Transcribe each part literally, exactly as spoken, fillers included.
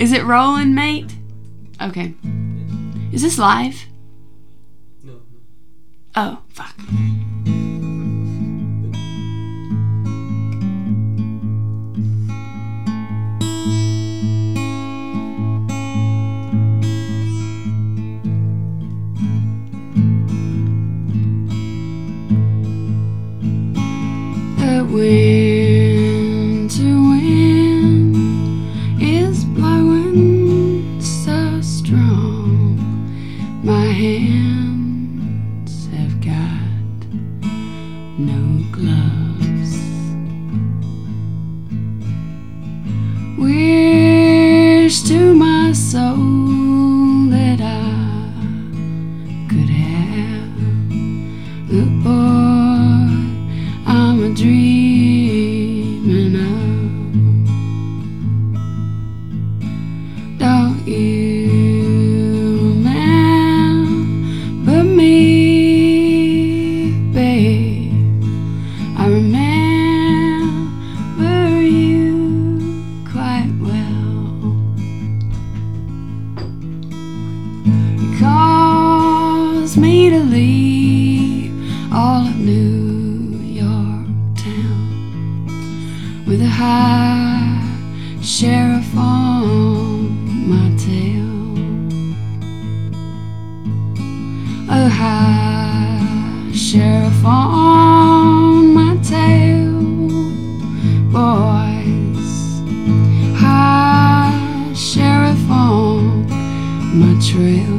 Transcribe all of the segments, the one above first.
Is it rolling, mate? Okay. Is this live? No. no. Oh, fuck. The winter wind is blowing so strong. My hands have got no gloves. Wish to my soul that I could have the boy I'm a dreaming of. Don't you remember me, babe? I remember you quite well. You caused me to leave all of New York town with a high sheriff on my tail. A high sheriff on my tail, boys. High sheriff on my trail.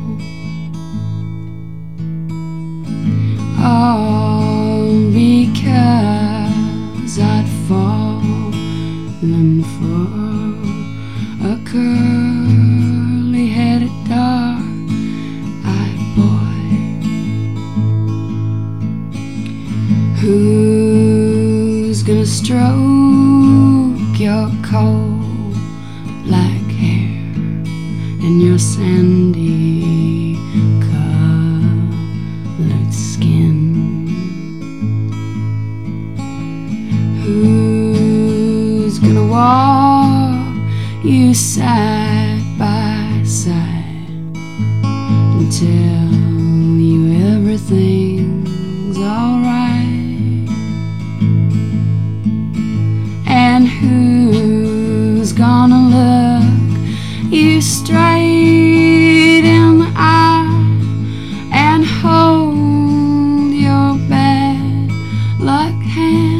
All because I'd fallen for a curly-headed, dark-eyed boy. Who's gonna stroke your cold black hair and your sandy colored skin? Who's gonna walk you side by side and tell you everything's alright? And who's gonna look you straight in the eye and hold your bad luck hand?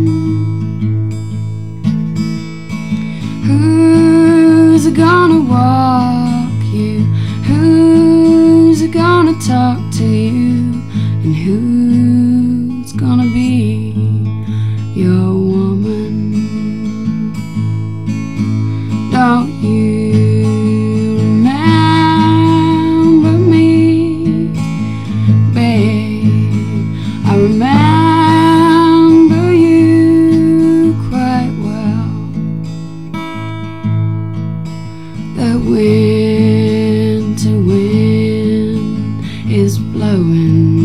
Who's gonna walk you? Who's gonna talk to you? And who's gonna be your woman? Don't you remember me, babe? I remember you quite well. The winter wind is blowing